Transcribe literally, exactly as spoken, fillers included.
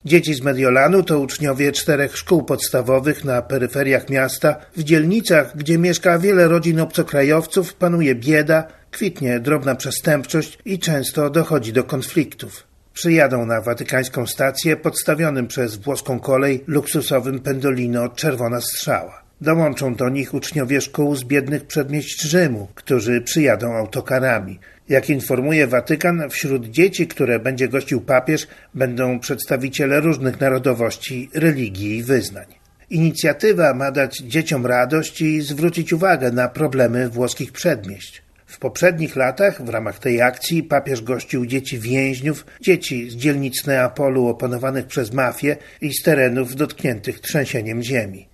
Dzieci z Mediolanu to uczniowie czterech szkół podstawowych na peryferiach miasta, w dzielnicach, gdzie mieszka wiele rodzin obcokrajowców, panuje bieda, kwitnie drobna przestępczość i często dochodzi do konfliktów. Przyjadą na watykańską stację podstawionym przez włoską kolej luksusowym Pendolino Czerwona Strzała. Dołączą do nich uczniowie szkół z biednych przedmieść Rzymu, którzy przyjadą autokarami. Jak informuje Watykan, wśród dzieci, które będzie gościł papież, będą przedstawiciele różnych narodowości, religii i wyznań. Inicjatywa ma dać dzieciom radość i zwrócić uwagę na problemy włoskich przedmieść. W poprzednich latach w ramach tej akcji papież gościł dzieci więźniów, dzieci z dzielnic Neapolu opanowanych przez mafię i z terenów dotkniętych trzęsieniem ziemi.